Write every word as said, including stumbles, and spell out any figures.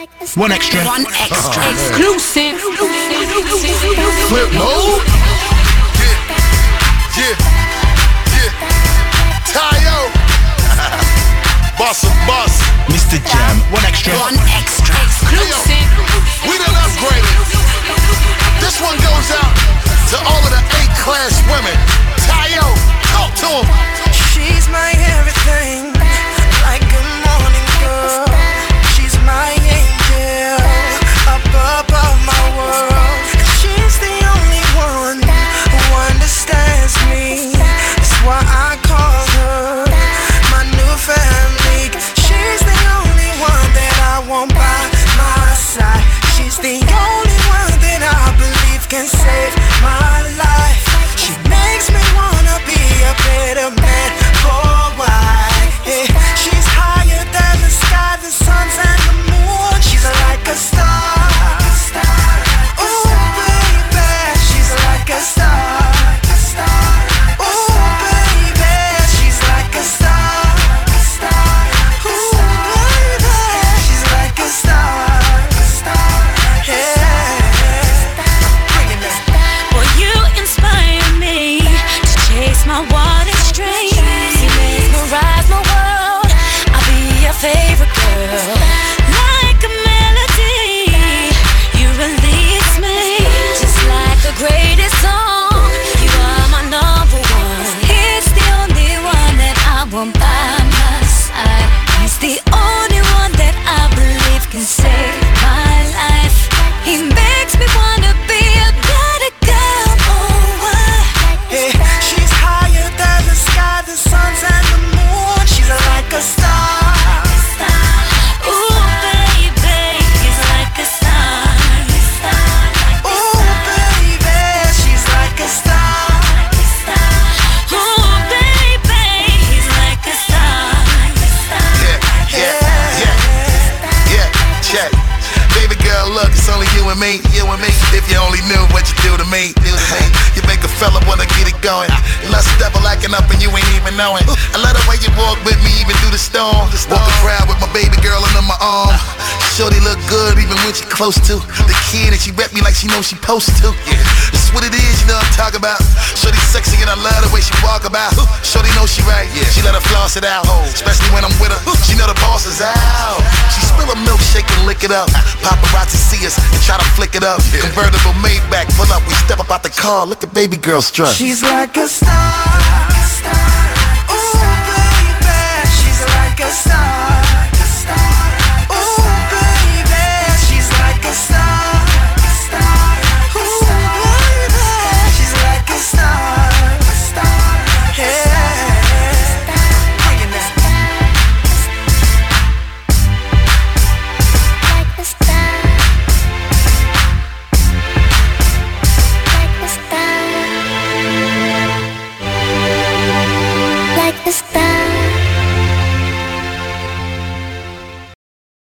One extra. One extra. Exclusive. Flip mode. Yeah, yeah, yeah. Tayo. Boss of boss. Mister Jam. One extra. One extra. Exclusive. We done upgraded. This one goes out to all of the A-class women. Tayo, talk to them. She's my everything, like a morning girl. She's my angel, up above my world. She's the only one who understands me. That's why I call her my new family. She's the only one that I want by my side. She's the only one that I believe can save my life. She makes me wanna be a better man. Oh, why? Yeah. She's higher than the sky, the suns and the moon. She's like a star. Ooh, baby, she's like a star. Ooh, baby, she's like a star. Ooh, baby, she's like a star. Yeah. Bring it back. Well, you inspire me to chase my wildest dreams. You mesmerize my world. I'll be your favorite girl. Like a melody, you release me. Just like the greatest song, you are my number one. He's the only one that I want by my side. He's the only one that I believe can save my life. He makes me wanna be a better girl. Oh, why? Yeah, she's higher than the sky, the suns and the moon. She's like a star. Ooh, baby, he's like a star. Ooh, baby, she's like a star. Ooh, baby, he's like a star. Yeah, yeah, yeah, yeah, check. Baby girl, look, it's only you and me, you and me. If you only knew what you do to me, do to me. You make a fella wanna get it going. You lust devil acting up and you ain't even knowing. I love the way you walk with me even through the storm. Walk the crowd with my baby girl under my arm. Shorty look good even when she close to the kid, and she rep me like she knows she supposed to. Yeah, that's what it is, you know what I'm talking about. Shorty sexy and I love the way she walk about. Shorty know she right, yeah. She let her floss it out, especially when I'm with her. She know the boss is out. She spill a milkshake and lick it up. Paparazzi see us and try to flick it up. Convertible Maybach, pull up, we step up out the car. Look at baby girl strut. She's like a star. Ooh, baby, she's like a star. Ooh, baby, she's like a star. Ooh, baby, she's like a star. Yeah. Bring it back. Like a star. Like a star. Like a star.